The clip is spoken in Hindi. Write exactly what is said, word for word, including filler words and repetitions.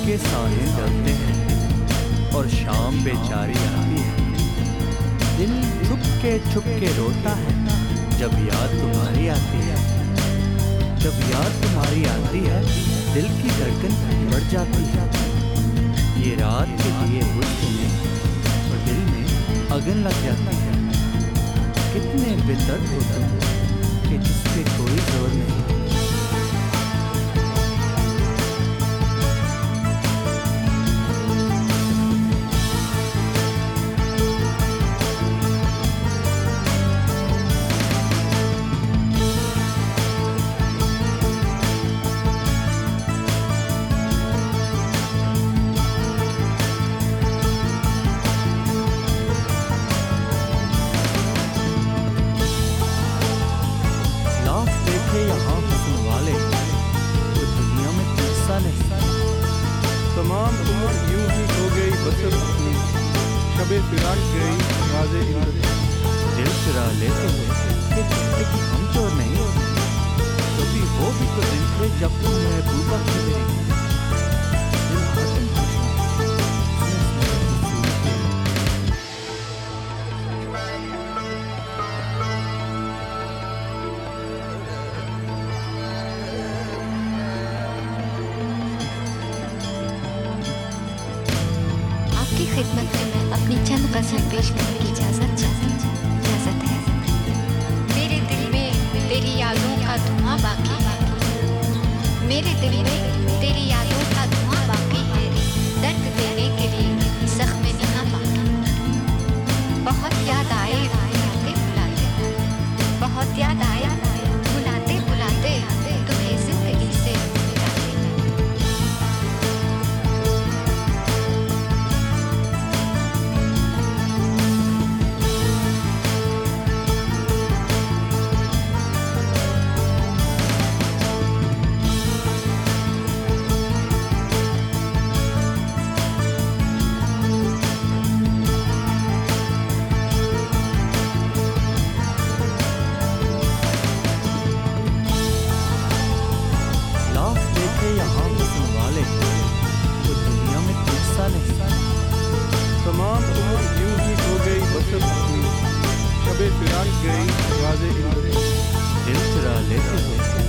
के साहे डलते हैं और शाम बेचारी आती है। दिल छुप के छुप के रोता है जब याद तुम्हारी आती है। जब याद तुम्हारी आती है दिल की धड़कन बढ़ जाती है। ये रात के दिए बुझते हैं और दिल में अगन लग जाती है। कितने बेदर्द हो तुम कि जिस पे कोई जोर नहीं। यहाँ हुस्न वाले तो दुनिया में किस्सा नहीं। तमाम उम्र यूं ही हो गई बसर अपनी, शबे फिराक गई राज़े इंद्र। दिल चुरा लेते हो कि कहते कि हम चोर नहीं। कभी वो भी तो दिन थे जब तुम महबूबा की मेरी। खिदमत में अपनी चंद गज़लें पेश करने की इजाज़त इजाज़त है। मेरे दिल में तेरी यादों का धुआं बाकी है। मेरे दिल में तेरी यादों का धुआं बाकी है। दर्द देने के लिए ज़ख्म निहा बाकी। बहुत याद आए बुलाते बुलाते, बहुत याद आया बुलाते बुलाते तुम्हें जिंदगी से यहाँ हुस्न वाले तो दुनिया में किस्सा नहीं। तमाम उम्र यूं ही हो गई बसर अपनी, शबे फिराक गई राज़े इंद्र। दिल चुरा लेते हो